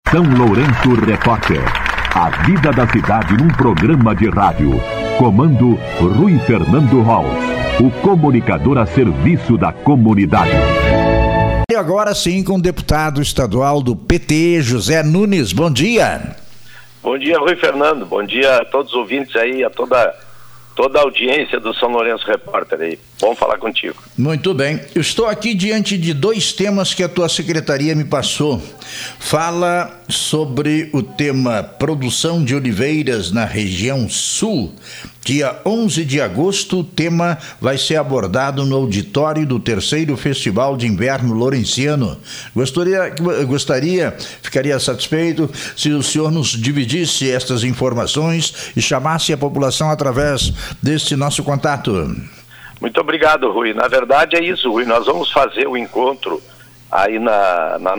São Lourenço Repórter. A vida da cidade num programa de rádio. Comando Rui Fernando Holtz, o comunicador a serviço da comunidade. E agora sim com o deputado estadual do PT, José Nunes. Bom dia. Bom dia, Rui Fernando. Bom dia a todos os ouvintes aí, a toda a audiência do São Lourenço Repórter aí. Bom falar contigo. Muito bem. Eu estou aqui diante de dois temas que a tua secretaria me passou. Fala sobre o tema produção de oliveiras na região sul. Dia 11 de agosto, o tema vai ser abordado no auditório do 3º Festival de Inverno Lourenciano. Ficaria satisfeito se o senhor nos dividisse estas informações e chamasse a população através deste nosso contato. Muito obrigado, Rui. Na verdade é isso, Rui. Nós vamos fazer o encontro aí na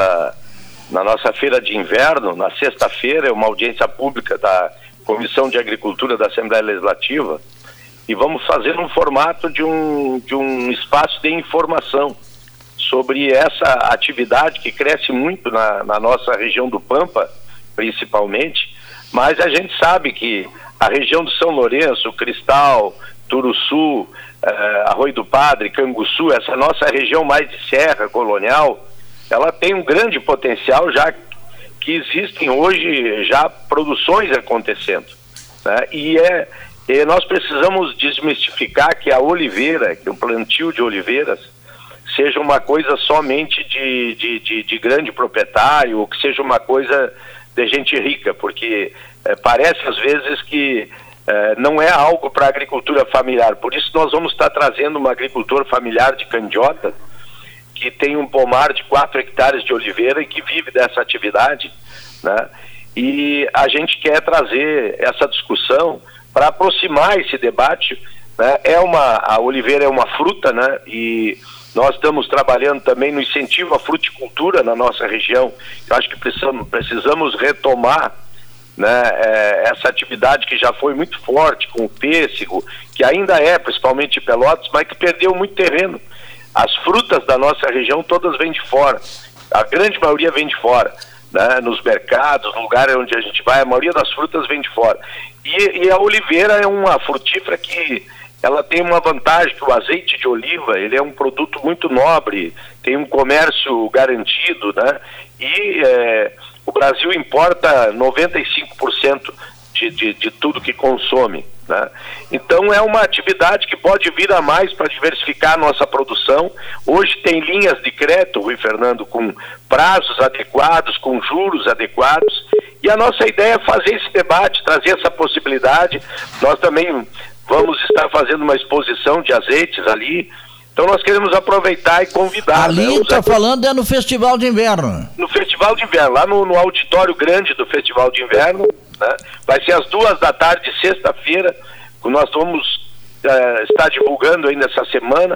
nossa feira de inverno, na sexta-feira, é uma audiência pública da Comissão de Agricultura da Assembleia Legislativa, e vamos fazer no formato de um espaço de informação sobre essa atividade que cresce muito na nossa região do Pampa, principalmente, mas a gente sabe que a região do São Lourenço, Cristal, Turuçu, Arroio do Padre, Canguçu, essa nossa região mais de serra colonial, ela tem um grande potencial, já que existem hoje já produções acontecendo, né? E nós precisamos desmistificar que a oliveira, que o plantio de oliveiras, seja uma coisa somente de grande proprietário, ou que seja uma coisa de gente rica, porque parece às vezes que não é algo para a agricultura familiar. Por isso nós vamos estar trazendo um agricultor familiar de Candiota, que tem um pomar de 4 hectares de oliveira e que vive dessa atividade, né? E a gente quer trazer essa discussão para aproximar esse debate, né? A oliveira é uma fruta, né? E nós estamos trabalhando também no incentivo à fruticultura na nossa região. Eu acho que precisamos retomar, né, essa atividade que já foi muito forte com o pêssego, que ainda é, principalmente em Pelotas, mas que perdeu muito terreno. As frutas da nossa região todas vêm de fora, a grande maioria vem de fora, né? Nos mercados, no lugar onde a gente vai, a maioria das frutas vem de fora. E a oliveira é uma frutífera que ela tem uma vantagem, que o azeite de oliva, ele é um produto muito nobre, tem um comércio garantido, né? E o Brasil importa 95% de tudo que consome, né? Então é uma atividade que pode vir a mais para diversificar a nossa produção. Hoje tem linhas de crédito, Rui Fernando, com prazos adequados, com juros adequados, e a nossa ideia é fazer esse debate, trazer essa possibilidade. Nós também vamos estar fazendo uma exposição de azeites ali, então nós queremos aproveitar e convidar. Ali está falando no Festival de Inverno. No Festival de Inverno, lá no auditório grande do Festival de Inverno, né? Vai ser às 14h, sexta-feira, nós vamos estar divulgando ainda essa semana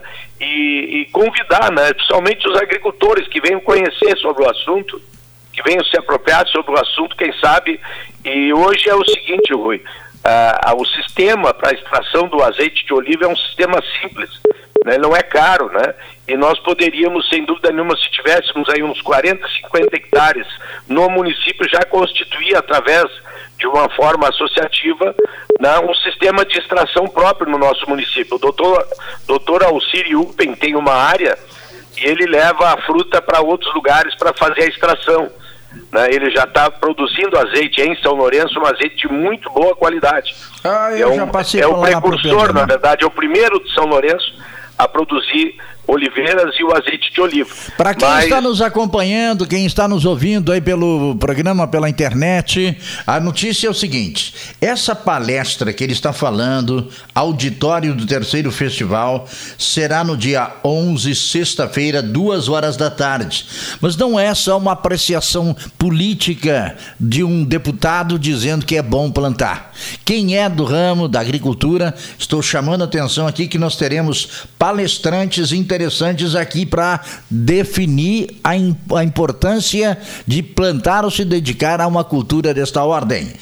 e convidar, né, principalmente os agricultores que venham conhecer sobre o assunto, que venham se apropriar sobre o assunto, quem sabe. E hoje é o seguinte, Rui, o sistema para a extração do azeite de oliva é um sistema simples, né? Não é caro, né? E nós poderíamos, sem dúvida nenhuma, se tivéssemos aí uns 40, 50 hectares no município, já constituir, através de uma forma associativa, né, um sistema de extração próprio no nosso município. O doutor Alcírio Upen tem uma área e ele leva a fruta para outros lugares para fazer a extração, né? Ele já está produzindo azeite em São Lourenço, um azeite de muito boa qualidade. Eu já passei o precursor, na verdade, é o primeiro de São Lourenço a produzir oliveiras e o azeite de oliva. Para quem está nos acompanhando, quem está nos ouvindo aí pelo programa, pela internet, a notícia é o seguinte: essa palestra que ele está falando, auditório do 3º Festival, será no dia 11, sexta-feira, 14h. Mas não é só uma apreciação política de um deputado dizendo que é bom plantar. Quem é do ramo da agricultura, estou chamando a atenção aqui que nós teremos palestrantes interessantes aqui para definir a importância de plantar ou se dedicar a uma cultura desta ordem.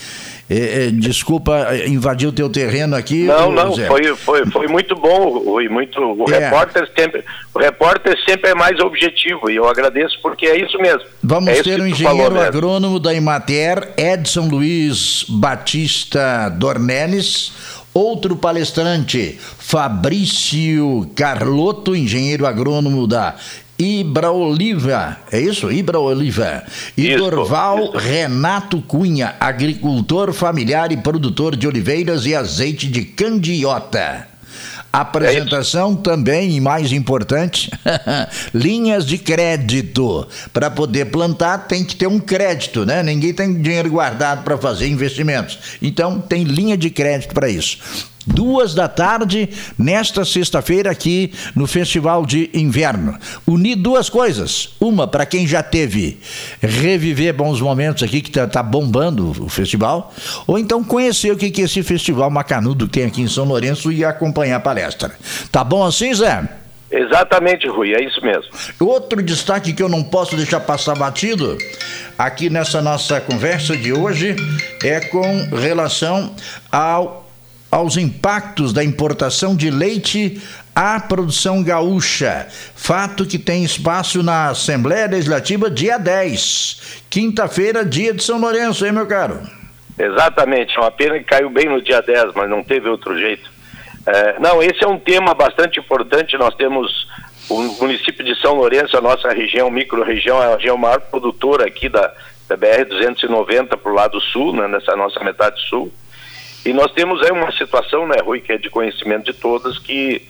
Desculpa invadir o teu terreno aqui. Não, foi muito bom, Rui, o repórter sempre é mais objetivo, e eu agradeço porque é isso mesmo. Vamos ter o engenheiro agrônomo da Emater, Edson Luiz Batista Dornelles. Outro palestrante, Fabrício Carlotto, engenheiro agrônomo da Ibraoliva, é isso? Ibraoliva. E Dorval Renato Cunha, agricultor familiar e produtor de oliveiras e azeite de candiota. Apresentação também, e mais importante, linhas de crédito. Para poder plantar tem que ter um crédito, né? Ninguém tem dinheiro guardado para fazer investimentos. Então tem linha de crédito para isso. 14h, nesta sexta-feira aqui no Festival de Inverno. Unir duas coisas. Uma, para quem já teve, reviver bons momentos aqui, que tá bombando o festival, ou então conhecer o que é esse festival macanudo que tem aqui em São Lourenço e acompanhar a palestra. Tá bom assim, Zé? Exatamente, Rui, é isso mesmo. Outro destaque que eu não posso deixar passar batido aqui nessa nossa conversa de hoje é com relação aos impactos da importação de leite à produção gaúcha. Fato que tem espaço na Assembleia Legislativa dia 10. Quinta-feira, dia de São Lourenço, hein, meu caro? Exatamente, é uma pena que caiu bem no dia 10, mas não teve outro jeito. Esse é um tema bastante importante. Nós temos o município de São Lourenço, a nossa região, micro-região, é a região maior produtora aqui da BR-290 para o lado sul, né, nessa nossa metade sul. E nós temos aí uma situação, né, Rui, que é de conhecimento de todos, que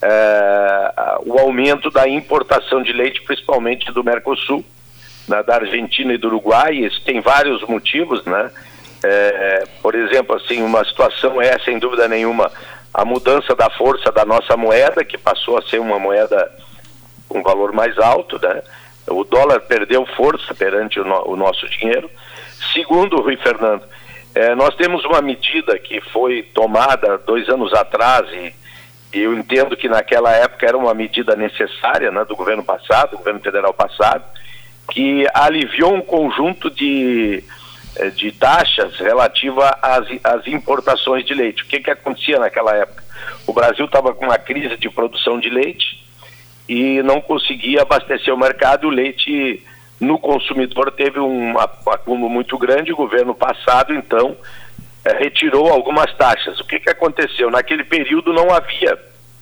o aumento da importação de leite, principalmente do Mercosul, né, da Argentina e do Uruguai. Isso tem vários motivos, né? Por exemplo, assim, uma situação é, sem dúvida nenhuma, a mudança da força da nossa moeda, que passou a ser uma moeda com valor mais alto, né? O dólar perdeu força perante o nosso dinheiro. Segundo, Rui Fernando, nós temos uma medida que foi tomada 2 anos atrás, e eu entendo que naquela época era uma medida necessária, né, do governo passado, do governo federal passado, que aliviou um conjunto de taxas relativa às importações de leite. O que acontecia naquela época? O Brasil estava com uma crise de produção de leite e não conseguia abastecer o mercado, e o leite no consumidor teve um acúmulo muito grande. O governo passado, então, retirou algumas taxas. O que aconteceu? Naquele período não havia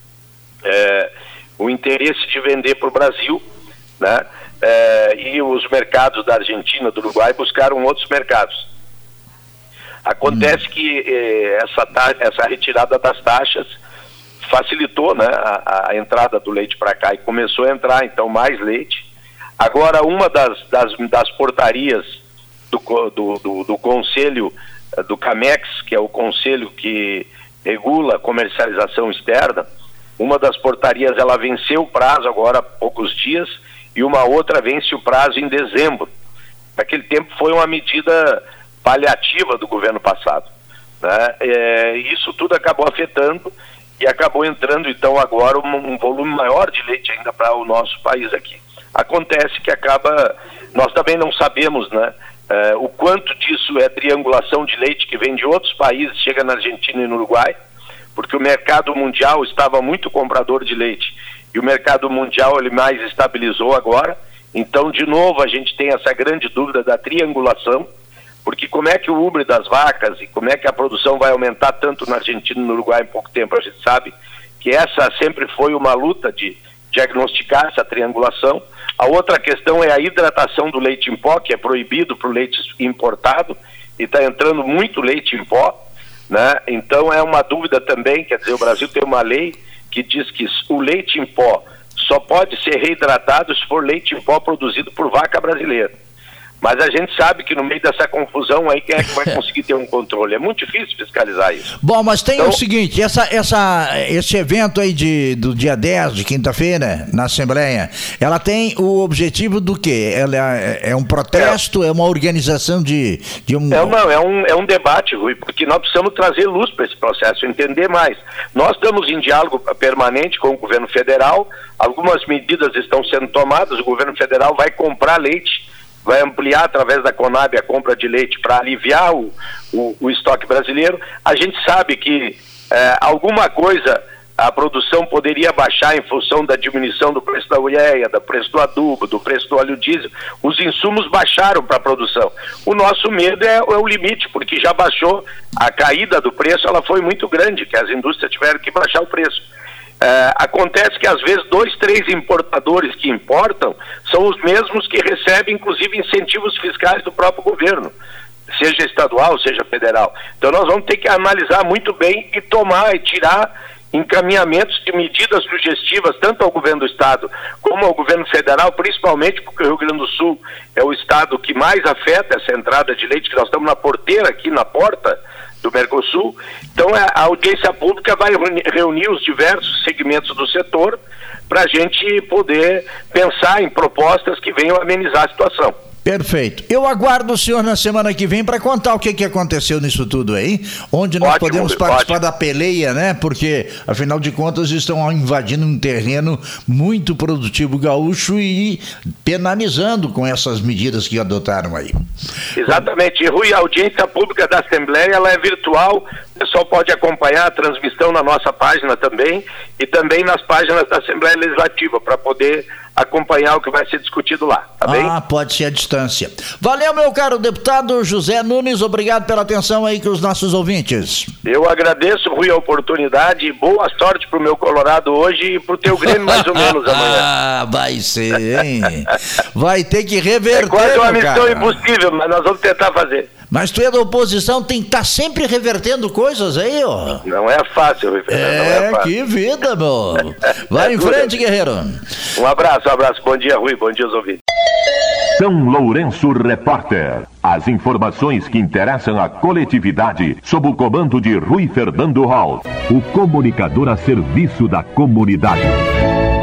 o interesse de vender para o Brasil, né? E os mercados da Argentina, do Uruguai, buscaram outros mercados. Acontece que essa retirada das taxas facilitou, né, a entrada do leite para cá, e começou a entrar, então, mais leite. Agora, uma das portarias do Conselho do CAMEX, que é o conselho que regula a comercialização externa, uma das portarias ela venceu o prazo agora há poucos dias, e uma outra vence o prazo em dezembro. Naquele tempo foi uma medida paliativa do governo passado, né? Isso tudo acabou afetando e acabou entrando, então, agora um volume maior de leite ainda para o nosso país aqui. Acontece que nós também não sabemos, né, o quanto disso é triangulação de leite que vem de outros países, chega na Argentina e no Uruguai, porque o mercado mundial estava muito comprador de leite, e o mercado mundial ele mais estabilizou agora. Então, de novo, a gente tem essa grande dúvida da triangulação, porque como é que o ubre das vacas e como é que a produção vai aumentar tanto na Argentina e no Uruguai em pouco tempo? A gente sabe que essa sempre foi uma luta de diagnosticar essa triangulação. A outra questão é a hidratação do leite em pó, que é proibido para o leite importado, e está entrando muito leite em pó, né? Então é uma dúvida também, quer dizer, o Brasil tem uma lei que diz que o leite em pó só pode ser reidratado se for leite em pó produzido por vaca brasileira. Mas a gente sabe que no meio dessa confusão aí, quem é que vai conseguir ter um controle? É muito difícil fiscalizar isso. Bom, mas tem o seguinte, esse evento aí do dia 10, de quinta-feira, na Assembleia, ela tem o objetivo do quê? Ela é um protesto, é uma organização de um... É um debate, Rui, porque nós precisamos trazer luz para esse processo, entender mais. Nós estamos em diálogo permanente com o governo federal, algumas medidas estão sendo tomadas, o governo federal vai comprar leite, vai ampliar através da Conab a compra de leite para aliviar o estoque brasileiro. A gente sabe que alguma coisa a produção poderia baixar em função da diminuição do preço da ureia, do preço do adubo, do preço do óleo diesel. Os insumos baixaram para a produção. O nosso medo é o limite, porque já baixou, a caída do preço ela foi muito grande, que as indústrias tiveram que baixar o preço. Acontece que às vezes 2, 3 importadores que importam são os mesmos que recebem inclusive incentivos fiscais do próprio governo, seja estadual, seja federal. Então nós vamos ter que analisar muito bem e tomar e tirar encaminhamentos de medidas sugestivas tanto ao governo do estado como ao governo federal, principalmente porque o Rio Grande do Sul é o estado que mais afeta essa entrada de leite, que nós estamos na porteira aqui, na porta do Mercosul. Então a audiência pública vai reunir os diversos segmentos do setor para a gente poder pensar em propostas que venham amenizar a situação. Perfeito. Eu aguardo o senhor na semana que vem para contar o que aconteceu nisso tudo aí, onde nós podemos participar da peleia, né? Porque, afinal de contas, estão invadindo um terreno muito produtivo gaúcho e penalizando com essas medidas que adotaram aí. Exatamente. E, Rui, a audiência pública da Assembleia ela é virtual, o pessoal pode acompanhar a transmissão na nossa página também e também nas páginas da Assembleia Legislativa para poder acompanhar o que vai ser discutido lá, tá bem? Pode ser à distância. Valeu, meu caro deputado José Nunes, obrigado pela atenção aí com os nossos ouvintes. Eu agradeço, Rui, a oportunidade e boa sorte pro meu Colorado hoje e pro teu Grêmio mais ou menos amanhã. Vai ser, hein? Vai ter que reverter, é quase uma missão impossível, mas nós vamos tentar fazer. Mas tu é da oposição, tem que estar sempre revertendo coisas aí, ó. Não é fácil, Rui Fernando, não é fácil. Que vida, meu. Vai em frente, guerreiro. Um abraço. Bom dia, Rui. Bom dia aos ouvintes. São Lourenço Repórter. As informações que interessam a coletividade sob o comando de Rui Fernando Hall, o comunicador a serviço da comunidade.